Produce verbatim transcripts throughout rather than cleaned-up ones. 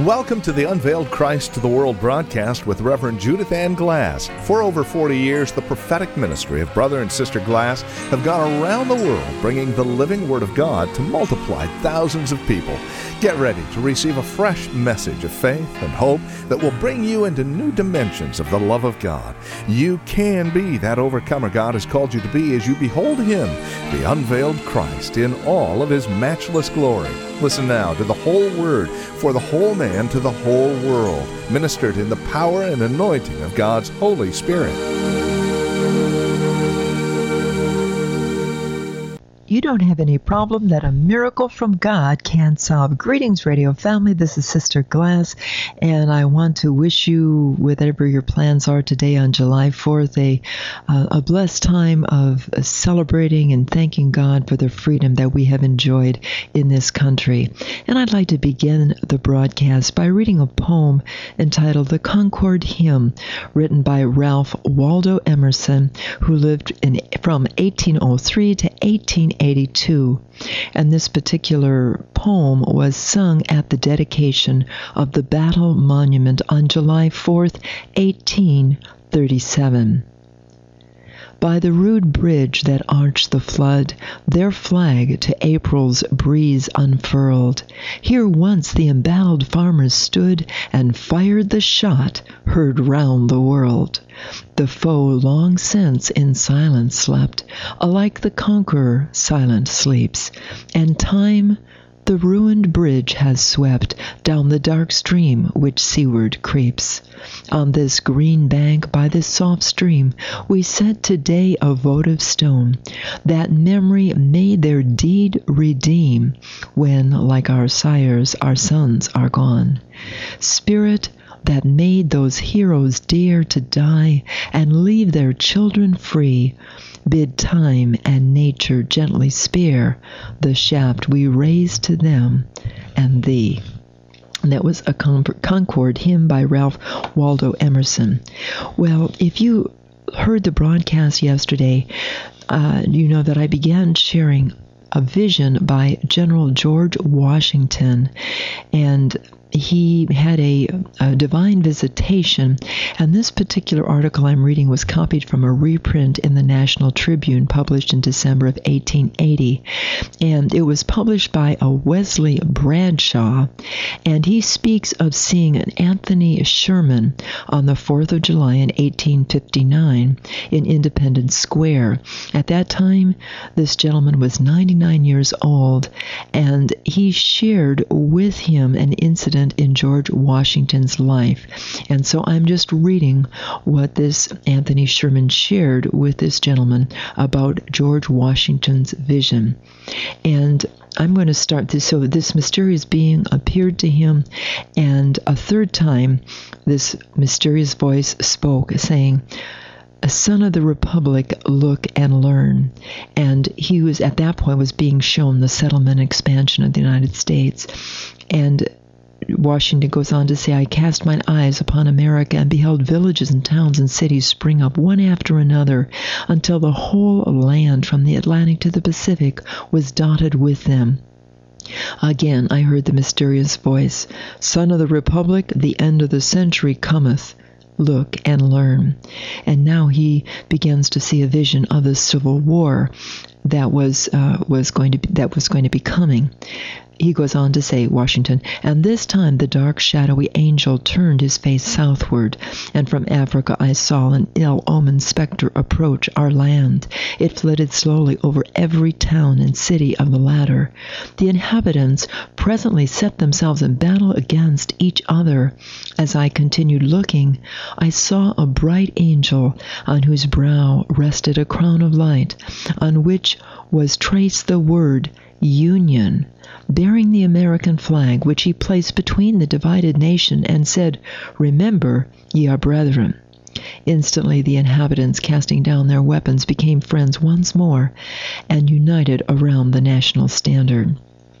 Welcome to the Unveiled Christ to the World broadcast with Reverend Judith Ann Glass. For over forty years, the prophetic ministry of Brother and Sister Glass have gone around the world bringing the living Word of God to multiply thousands of people. Get ready to receive a fresh message of faith and hope that will bring you into new dimensions of the love of God. You can be that overcomer God has called you to be as you behold Him, the unveiled Christ, in all of His matchless glory. Listen now to the whole Word for the whole man to the whole world, ministered in the power and anointing of God's Holy Spirit. You don't have any problem that a miracle from God can't solve. Greetings, radio family. This is Sister Glass, and I want to wish you, whatever your plans are today on July fourth, a, uh, a blessed time of celebrating and thanking God for the freedom that we have enjoyed in this country. And I'd like to begin the broadcast by reading a poem entitled The Concord Hymn, written by Ralph Waldo Emerson, who lived in, from eighteen oh three to eighteen eighty-two, and this particular poem was sung at the dedication of the Battle Monument on July fourth, eighteen thirty-seven. By the rude bridge that arched the flood, their flag to April's breeze unfurled. Here once the embattled farmers stood and fired the shot heard round the world. The foe long since in silence slept, alike the conqueror silent sleeps, and time the ruined bridge has swept down the dark stream which seaward creeps. On this green bank by this soft stream we set today a votive stone, that memory may their deed redeem, when, like our sires, our sons are gone. Spirit that made those heroes dare to die and leave their children free, bid time and nature gently spare the shaft we raise to them and thee. And that was a Concord hymn by Ralph Waldo Emerson. Well, if you heard the broadcast yesterday, uh, you know that I began sharing a vision by General George Washington, and he had a, a divine visitation, and this particular article I'm reading was copied from a reprint in the National Tribune published in December of eighteen eighty, and it was published by a Wesley Bradshaw, and he speaks of seeing an Anthony Sherman on the fourth of July in eighteen fifty-nine in Independence Square. At that time, this gentleman was ninety-nine years old, and he shared with him an incident in George Washington's life. And so I'm just reading what this Anthony Sherman shared with this gentleman about George Washington's vision. And I'm going to start this. So this mysterious being appeared to him, and a third time this mysterious voice spoke, saying, "Son of the Republic, look and learn." And he was, at that point, was being shown the settlement expansion of the United States. And Washington goes on to say, "I cast mine eyes upon America and beheld villages and towns and cities spring up one after another, until the whole land from the Atlantic to the Pacific was dotted with them." Again, I heard the mysterious voice, "Son of the Republic, the end of the century cometh. Look and learn." And now he begins to see a vision of the Civil War that was uh, was going to be, that was going to be coming. He goes on to say, Washington, "And this time the dark shadowy angel turned his face southward, and from Africa I saw an ill-omened specter approach our land. It flitted slowly over every town and city of the latter. The inhabitants presently set themselves in battle against each other. As I continued looking, I saw a bright angel, on whose brow rested a crown of light, on which was traced the word Union, bearing the American flag, which he placed between the divided nation, and said, 'Remember, ye are brethren.' Instantly the inhabitants, casting down their weapons, became friends once more, and united around the national standard."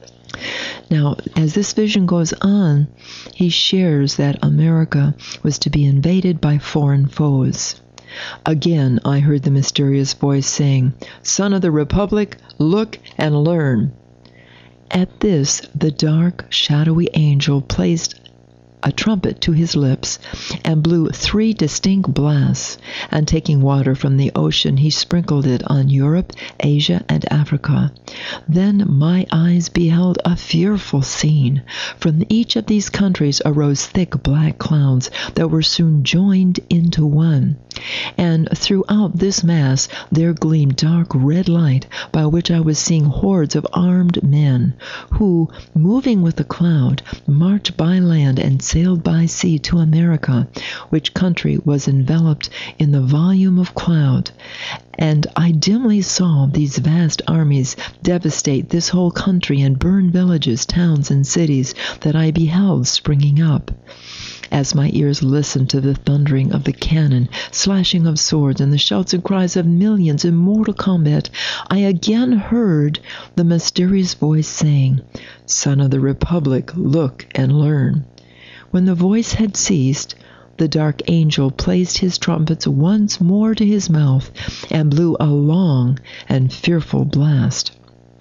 Now, as this vision goes on, he shares that America was to be invaded by foreign foes. Again, I heard the mysterious voice saying, "Son of the Republic, look and learn." At this, the dark, shadowy angel placed a trumpet to his lips and blew three distinct blasts, and taking water from the ocean, he sprinkled it on Europe, Asia, and Africa. Then my eyes beheld a fearful scene. From each of these countries arose thick black clouds that were soon joined into one. And throughout this mass there gleamed dark red light, by which I was seeing hordes of armed men, who, moving with the cloud, marched by land and sailed by sea to America, which country was enveloped in the volume of cloud. And I dimly saw these vast armies devastate this whole country and burn villages, towns, and cities that I beheld springing up. As my ears listened to the thundering of the cannon, slashing of swords, and the shouts and cries of millions in mortal combat, I again heard the mysterious voice saying, "Son of the Republic, look and learn." When the voice had ceased, the dark angel placed his trumpets once more to his mouth and blew a long and fearful blast.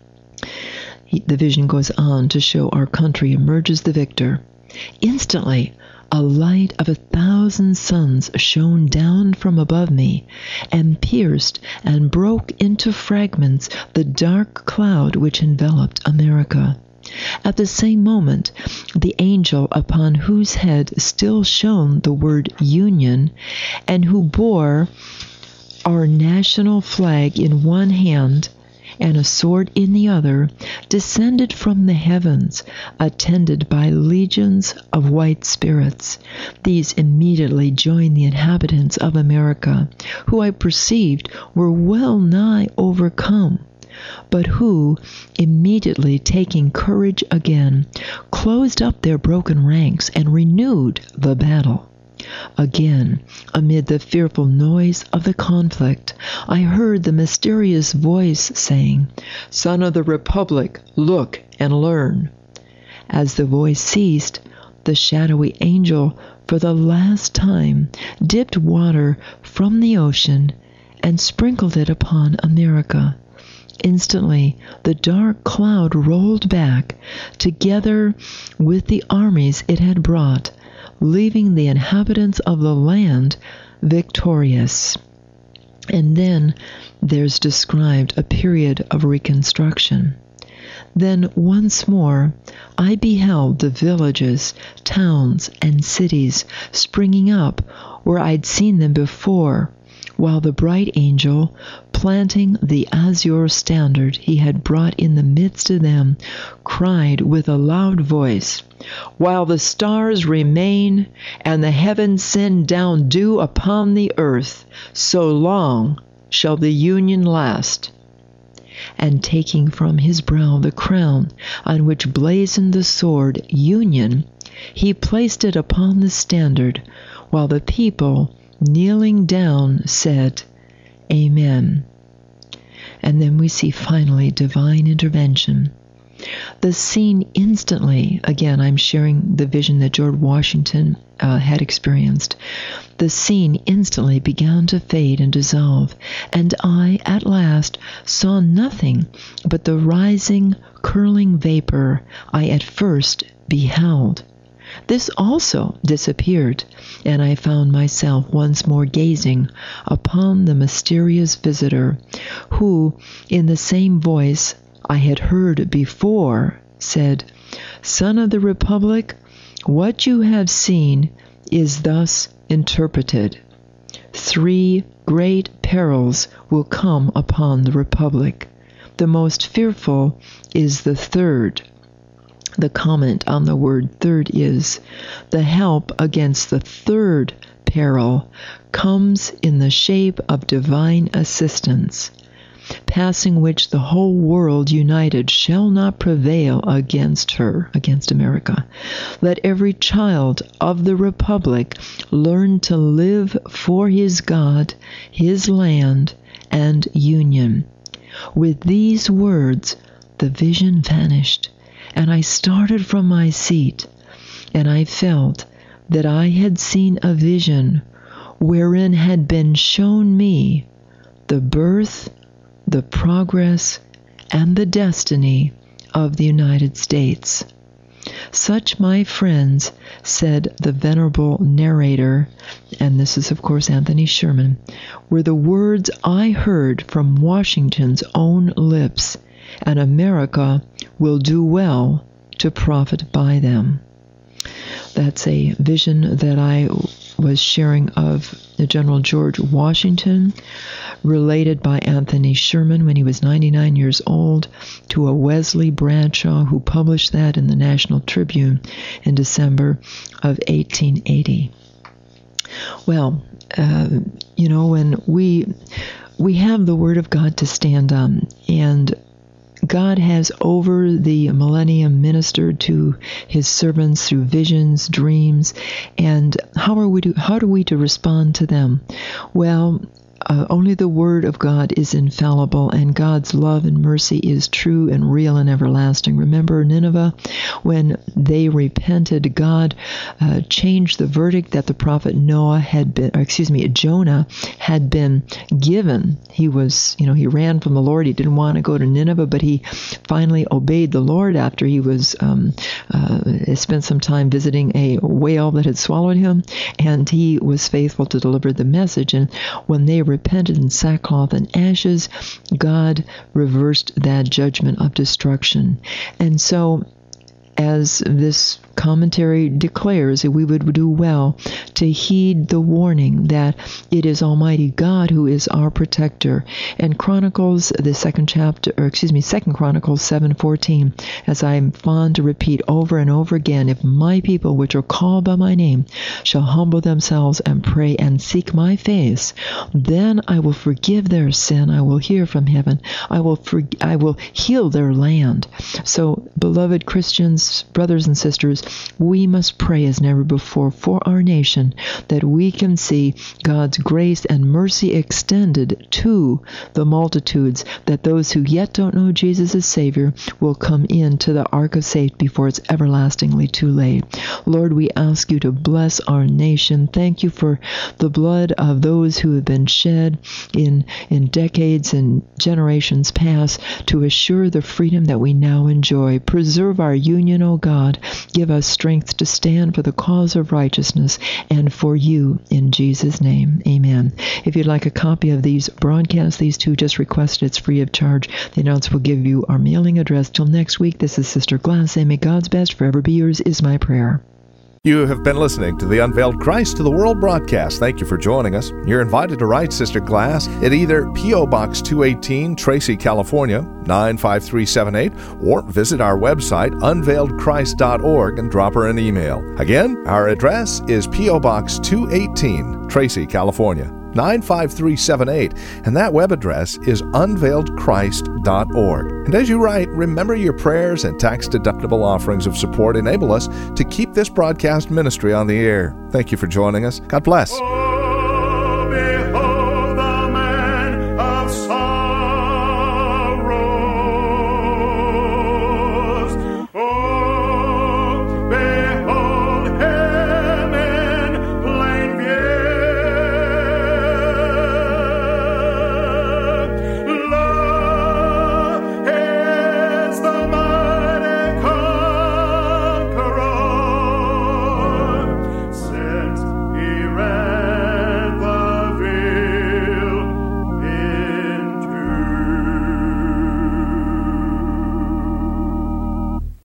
He, the vision goes on to show our country emerges the victor. Instantly, a light of a thousand suns shone down from above me and pierced and broke into fragments the dark cloud which enveloped America. At the same moment, the angel upon whose head still shone the word Union, and who bore our national flag in one hand and a sword in the other, descended from the heavens, attended by legions of white spirits. These immediately joined the inhabitants of America, who I perceived were well nigh overcome, but who, immediately taking courage again, closed up their broken ranks and renewed the battle. Again, amid the fearful noise of the conflict, I heard the mysterious voice saying, "Son of the Republic, look and learn." As the voice ceased, the shadowy angel, for the last time, dipped water from the ocean and sprinkled it upon America. Instantly, the dark cloud rolled back, together with the armies it had brought, leaving the inhabitants of the land victorious. And then there's described a period of reconstruction. Then once more I beheld the villages, towns, and cities springing up where I'd seen them before, while the bright angel, planting the azure standard he had brought in the midst of them, cried with a loud voice, "While the stars remain and the heavens send down dew upon the earth, so long shall the Union last." And taking from his brow the crown on which blazoned the sword Union, he placed it upon the standard, while the people, kneeling down, said, "Amen." And then we see finally divine intervention. The scene instantly, again, I'm sharing the vision that George Washington uh, had experienced. The scene instantly began to fade and dissolve, and I, at last, saw nothing but the rising, curling vapor I at first beheld. This also disappeared, and I found myself once more gazing upon the mysterious visitor, who, in the same voice I had heard before, said, "Son of the Republic, what you have seen is thus interpreted. Three great perils will come upon the Republic. The most fearful is the third." The comment on the word third is, the help against the third peril comes in the shape of divine assistance, passing which the whole world united shall not prevail against her, against America. Let every child of the Republic learn to live for his God, his land, and Union. With these words, the vision vanished, and I started from my seat, and I felt that I had seen a vision wherein had been shown me the birth, the progress, and the destiny of the United States. Such, my friends, said the venerable narrator, and this is, of course, Anthony Sherman, were the words I heard from Washington's own lips, and America will do well to profit by them. That's a vision that I was sharing of the General George Washington, related by Anthony Sherman when he was ninety-nine years old to a Wesley Bradshaw who published that in the National Tribune in December of eighteen eighty. Well, uh, you know, when we we have the Word of God to stand on, and God has over the millennium ministered to his servants through visions, dreams, and how are we to, how are we to respond to them? Well, Uh, only the Word of God is infallible, and God's love and mercy is true and real and everlasting. Remember Nineveh? When they repented, God uh, changed the verdict that the prophet Noah had been, or excuse me, Jonah had been given. He was, you know, he ran from the Lord. He didn't want to go to Nineveh, but he finally obeyed the Lord after he was um, uh, spent some time visiting a whale that had swallowed him, and he was faithful to deliver the message. And when they repented in sackcloth and ashes, God reversed that judgment of destruction. And so, as this commentary declares, that we would do well to heed the warning that it is Almighty God who is our protector. And Chronicles, the second chapter, or excuse me, Second Chronicles seven fourteen, as I am fond to repeat over and over again, if my people which are called by my name shall humble themselves and pray and seek my face, then I will forgive their sin, I will hear from heaven, I will for, I will heal their land. So, beloved Christians, brothers and sisters, we must pray as never before for our nation, that we can see God's grace and mercy extended to the multitudes, that those who yet don't know Jesus as Savior will come into the ark of safety before it's everlastingly too late. Lord, we ask you to bless our nation. Thank you for the blood of those who have been shed in, in decades and generations past to assure the freedom that we now enjoy. Preserve our union, O God. Give us strength to stand for the cause of righteousness and for you, in Jesus' name. Amen. If you'd like a copy of these broadcasts, these two, just request it. It's free of charge. The announcer will give you our mailing address. Till next week, this is Sister Glass, and may God's best forever be yours is my prayer. You have been listening to the Unveiled Christ to the World broadcast. Thank you for joining us. You're invited to write Sister Glass at either P O. Box two eighteen, Tracy, California, nine five three seven eight, or visit our website, unveiled christ dot org, and drop her an email. Again, our address is P O. Box two eighteen, Tracy, California, nine five three seven eight, and that web address is unveiled christ dot org. And as you write, remember your prayers and tax-deductible offerings of support enable us to keep this broadcast ministry on the air. Thank you for joining us. God bless.